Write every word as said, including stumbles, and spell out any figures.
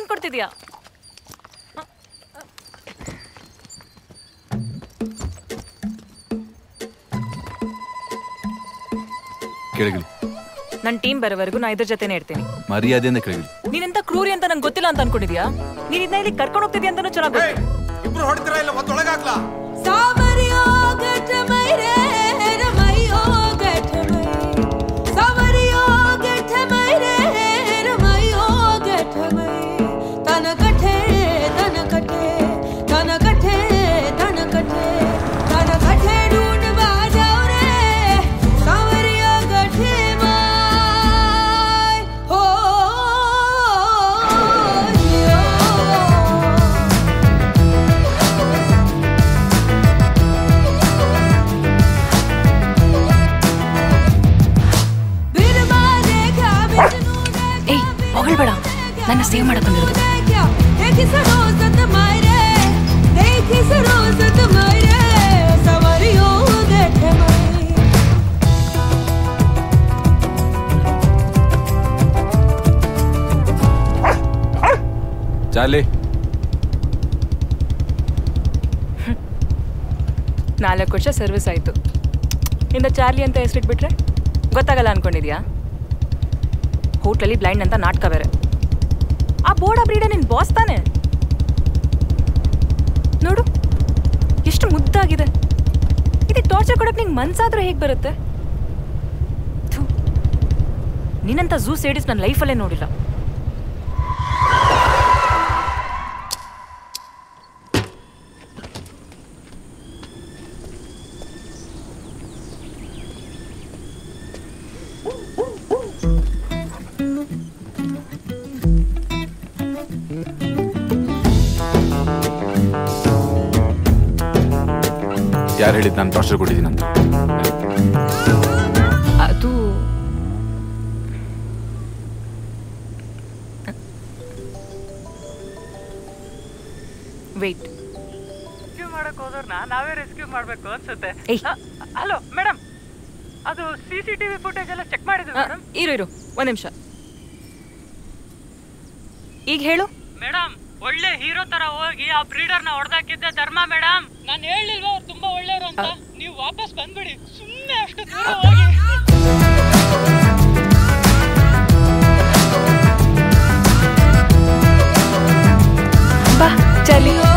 ಏನ್ ಕೊಡ್ತಿದ್ಯಾ? ಕೆಳಗಿಳಿ. ನನ್ನ ಟೀಮ್ ಬರೋವರೆಗೂ ನಾ ಇದ್ರ ಜೊತೆನೇ ಇರ್ತೀನಿ. ಮರ್ಯಾದೆಯಿಂದ ಕೆಳಗಿಳಿ. ನೀನೆಂತ ಕ್ರೂರಿ ಅಂತ ನಂಗೆ ಗೊತ್ತಿಲ್ಲ ಅಂತ ಅನ್ಕೊಂಡಿದ್ಯಾ? ನೀನ್ ಇದನ್ನ ಇಲ್ಲಿ ಕರ್ಕೊಂಡು ಹೋಗ್ತಿದ್ಯಾ ಅಂತಾನೂ ಚೆನ್ನಾಗಿ ಗೊತ್ತು. ಇಬ್ರು ಹೊಡ್ತೀರಾ ಇಲ್ಲ ಒಳಗೆ ಹಾಕ್ಲಾ? ಸಾವರಿಯೋ ಗಟ್ಟ ಮೈರೇ ರಮೈಯೋ ಗಟ್ಟ ಮೈ ಸಾವರಿಯೋ ಗಟ್ಟ ಮೈರೇ ರಮೈಯೋ ಗಟ್ಟ ಮೈ ತನ ಕಠೆ ತನ ಕಠೆ ತನ ಕಠೆ ತನ ಕಠೆ ತನ ಕಠೆ ढूंढवा जाओ रे सावरियो गठे माय हो ಹೊಗಳ್ಬೇಡ, ನನ್ನ ಸೇವ್ ಮಾಡಕೊಂಡಿರೋದು. ಚಾಲಿ ನಾಲ್ಕು ವರ್ಷ ಸರ್ವಿಸ್ ಆಯ್ತು. ಇಂದ ಚಾರ್ಲಿ ಅಂತ ಹೆಸರಿಟ್ಬಿಟ್ರೆ ಗೊತ್ತಾಗಲ್ಲ ಅನ್ಕೊಂಡಿದ್ಯಾ? ಹೋಟ್ಲಲ್ಲಿ ಬ್ಲೈಂಡ್ ಅಂತ ನಾಟಕ ಬೇರೆ. ಆ ಬೋರ್ಡ ಬ್ರೀಡ ನಿನ್ ಬಾಸ್ ತಾನೆ? ನೋಡು ಎಷ್ಟು ಮುದ್ದಾಗಿದೆ. ಇದಕ್ಕೆ ಟಾರ್ಚರ್ ಕೊಡಕ್ ನಿಂಗೆ ಮನ್ಸಾದ್ರೂ ಹೇಗೆ ಬರುತ್ತೆ? ನಿನ್ನಂತ ಝೂ ಸೇಡಿಸ್ ನನ್ನ ಲೈಫಲ್ಲೇ ನೋಡಿಲ್ಲ. ಯಾರು ಹೇಳಿದ್ ನಾನು ಟಾರ್ಚರ್ ಕೊಟ್ಟಿದ್ದೀನಿ ಅಂತ? ಅದು ವೇಟ್ ರೆಸ್ಕ್ಯೂ ಮಾಡಕ್ ಹೋದವ್ರನ್ನ ನಾವೇ ರೆಸ್ಕ್ಯೂ ಮಾಡ್ಬೇಕು ಅನ್ಸುತ್ತೆ. ಏಯ್ ಹಲೋ ಮೇಡಮ್, ಅದು ಸಿ ಸಿ ಟಿವಿ ಫುಟೇಜ್ ಎಲ್ಲ ಚೆಕ್ ಮಾಡಿದ್ವಿ ಮೇಡಮ್. ಇರು ಇರು ಒಂದ್ ನಿಮಿಷ. ಈಗ ಹೇಳು ಮೇಡಮ್, ಒಳ್ಳೆ ಹೀರೋ ತರ ಹೋಗಿ ಆ ಬ್ರೀಡರ್ ನ ಹೊಡೆದಾಕಿದ್ದೆ ಧರ್ಮ ಮೇಡಮ್. ನಾನು ಹೇಳಿಲ್ವಾ ಅವ್ರು ತುಂಬಾ ಒಳ್ಳೆಯವರು ಅಂತ? ನೀವು ವಾಪಸ್ ಬಂದ್ಬಿಡಿ, ಸುಮ್ಮನೆ ಅಷ್ಟು ದೂರ ಹೋಗಿ. ಬಾ ಚಾರ್ಲಿ.